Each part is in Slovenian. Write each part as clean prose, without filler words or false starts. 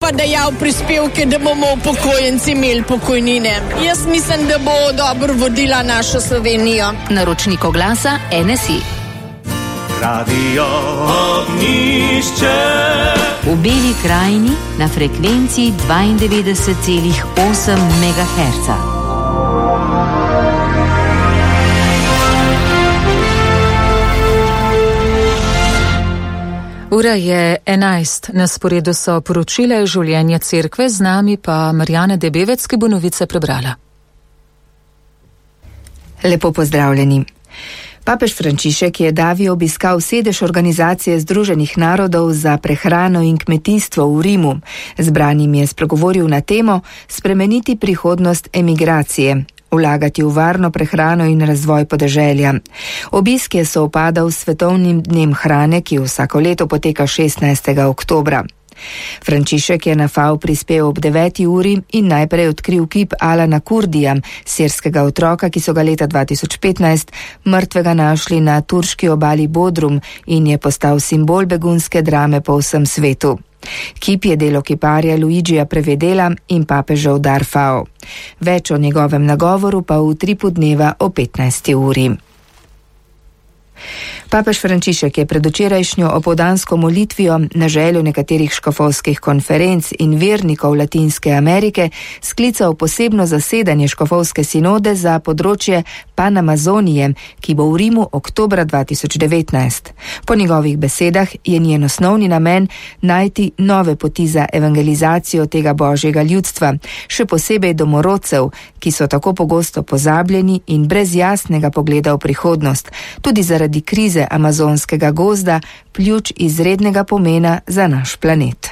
pa dajal prispevke, da bomo upokojenci imeli pokojnine. Jaz mislim, da bo dobro vodila našo Slovenijo. Naročnik oglasa NSI. Radio Ognjišče. V Beli krajini na frekvenci 92,8 MHz. Ura je 11, na sporedu so poročila iz življenja cerkve, z nami pa Marjana Debevec, ki bo novice prebrala. Lepo pozdravljeni. Papež Frančišek je davi obiskal sedež Organizacije Združenih narodov za prehrano in kmetijstvo v Rimu. Zbranim je spregovoril na temo spremeniti prihodnost emigracije, vlagati v varno prehrano in razvoj podeželja. Obisk je sovpadal s svetovnim dnem hrane, ki vsako leto poteka 16. oktobra. Frančišek je na FAO prispel ob 9. uri in najprej odkril kip Alana Kurdija, sirskega otroka, ki so ga leta 2015 mrtvega našli na turški obali Bodrum in je postal simbol begunske drame po vsem svetu. Kip je delo kiparja Luigija Prevedela in papežev dar FAO. Več o njegovem nagovoru pa v utripu dneva o 15. uri. Papež Frančišek je pred včerajšnjo opoldansko molitvijo na željo nekaterih škofovskih konferenc in vernikov Latinske Amerike sklical posebno zasedanje škofovske sinode za področje Panamazonije, ki bo v Rimu oktobra 2019. Po njegovih besedah je njen osnovni namen najti nove poti za evangelizacijo tega božjega ljudstva, še posebej domorodcev, ki so tako pogosto pozabljeni in brez jasnega pogleda v prihodnost, tudi zaradi krize amazonskega gozda, pljuč izrednega pomena za naš planet.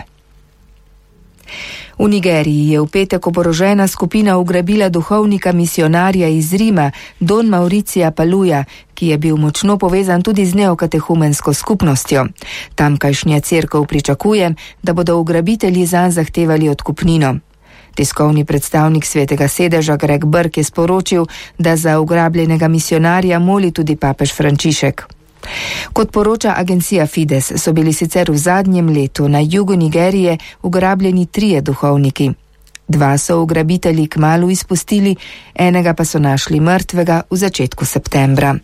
V Nigeriji je v petek oborožena skupina ugrabila duhovnika misionarja iz Rima, Don Mauricija Paluja, ki je bil močno povezan tudi z neokatehumensko skupnostjo. Tamkajšnja cerkev pričakuje, da bodo ugrabitelji zanj zahtevali odkupnino. Tiskovni predstavnik Svetega sedeža Greg Burke je sporočil, da za ugrabljenega misionarja moli tudi papež Frančišek. Kot poroča agencija Fides, so bili sicer v zadnjem letu na jugu Nigerije ugrabljeni 3 duhovniki. 2 so ugrabitelji kmalu izpustili, enega pa so našli mrtvega v začetku septembra.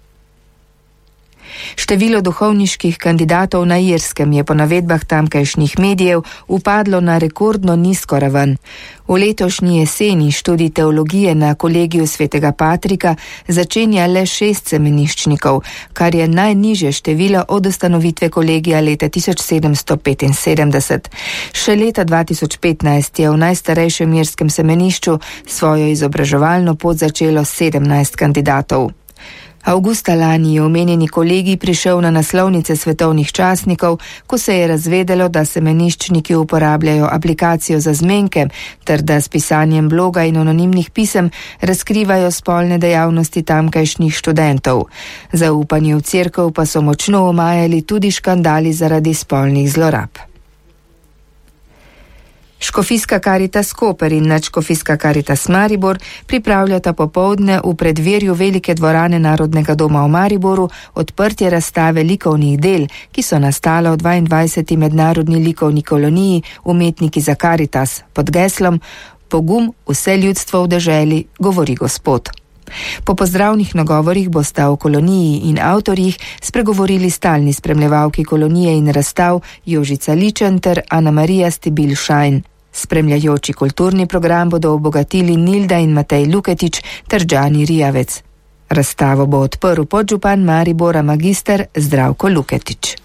Število duhovniških kandidatov na Irskem je po navedbah tamkajšnjih medijev upadlo na rekordno nizko raven. V letošnji jeseni študij teologije na kolegiju Svetega Patrika začenja le 6 semeniščnikov, kar je najnižje število od ustanovitve kolegija leta 1775. Še leta 2015 je v najstarejšem irskem semenišču svojo izobraževalno pot začelo 17 kandidatov. Avgusta lani je omenjeni kolegij prišel na naslovnice svetovnih časnikov, ko se je razvedelo, da semeniščniki uporabljajo aplikacijo za zmenke, ter da s pisanjem bloga in anonimnih pisem razkrivajo spolne dejavnosti tamkajšnjih študentov. Zaupanje v cerkev pa so močno omajali tudi škandali zaradi spolnih zlorab. Škofijska Karitas Koper in Nadškofijska Karitas Maribor pripravljata popoldne v predverju velike dvorane Narodnega doma v Mariboru odprtje razstave likovnih del, ki so nastala v 22. mednarodni likovni koloniji Umetniki za Karitas pod geslom Pogum vse ljudstvo v deželi, govori Gospod. Po pozdravnih nagovorih bosta o koloniji in avtorjih spregovorili stalni spremljevalki kolonije in razstav Jožica Ličen ter Ana Marija Stibil-Šajn. Spremljajoči kulturni program bodo obogatili Nilda in Matej Luketič ter Džani Rijavec. Razstavo bo odprl podžupan Maribora magister Zdravko Luketič.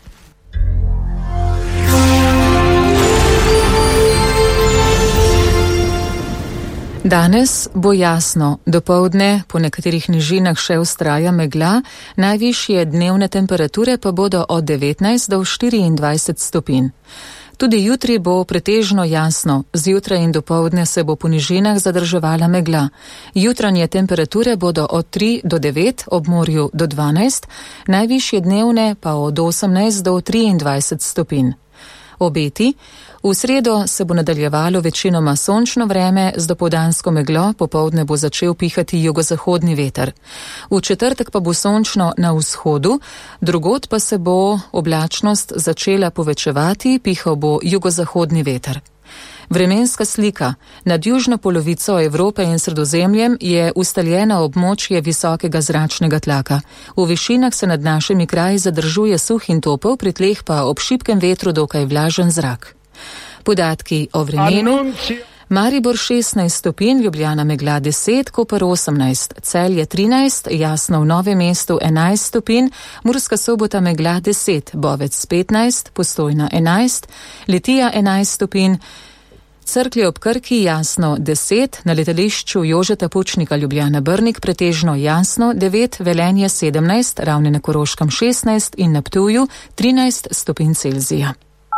Danes bo jasno, dopoldne po nekaterih nižinah še vztraja megla, najvišje dnevne temperature pa bodo od 19 do 24 stopinj. Tudi jutri bo pretežno jasno, zjutraj in dopoldne se bo po nižinah zadrževala megla. Jutranje temperature bodo od 3 do 9, ob morju do 12, najvišje dnevne pa od 18 do 23 stopinj. Obeti. V sredo se bo nadaljevalo večinoma sončno vreme, z dopoldansko meglo, popoldne bo začel pihati jugozahodni veter. V četrtek pa bo sončno na vzhodu, drugod pa se bo oblačnost začela povečevati, pihal bo jugozahodni veter. Vremenska slika. Nad južno polovico Evrope in Sredozemljem je ustaljeno območje visokega zračnega tlaka. V višinah se nad našimi kraji zadržuje suh in topel, pri tleh pa ob šibkem vetru dokaj vlažen zrak. Podatki o vremenu. Maribor 16 stopinj, Ljubljana megla 10, Koper 18, Celje 13, Jasno v Novem mestu 11 stopinj, Murska Sobota megla 10, Bovec 15, Postojna 11, Litija 11 stopinj, Cerklje ob Krki Jasno 10, na letališču Jožeta Pučnika Ljubljana Brnik pretežno jasno 9, Velenje 17, Ravne na Koroškem 16 in na Ptuju 13 stopinj Celzija.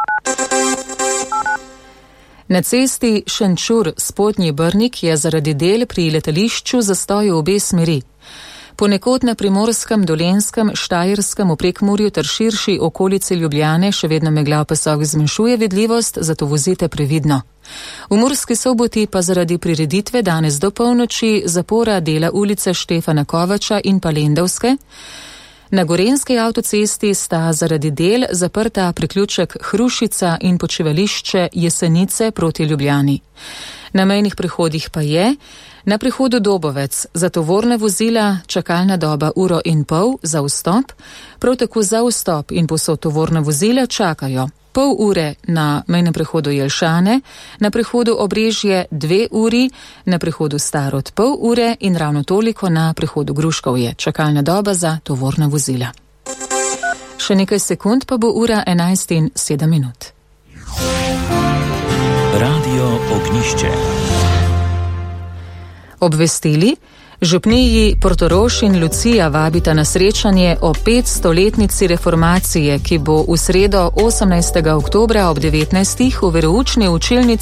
Na cesti Šenčur-Spodnji Brnik je zaradi del pri letališču zastoj v obe smeri. Ponekod na Primorskem, Dolenjskem, Štajerskem, v Prekmurju ter širši okolici Ljubljane še vedno megla v pasovih zmanjšuje vidljivost, zato vozite previdno. V Murski Soboti pa zaradi prireditve danes do polnoči zapora dela ulice Štefana Kovača in pa Lendavske. Na Gorenjski avtocesti sta zaradi del zaprta priključek Hrušica in počivališče Jesenice proti Ljubljani. Na mejnih prehodih pa je na prehodu Dobovec za tovorne vozila čakalna doba 1,5 ure za vstop, prav tako za vstop in povsod tovorna vozila čakajo pol ure na mejnem prehodu Jelšane, na prehodu Obrežje 2 uri, na prehodu Starod pol ure in ravno toliko na prehodu Gruškovje. Čakalna doba za tovorna vozila. Še nekaj sekund pa bo ura 11:07. Radio Ognjišče. Obvestili. Župniji Portorož in Lucija vabita na srečanje o 500-letnici reformacije, ki bo v sredo 18. oktobra ob 19. v veroučni učilnici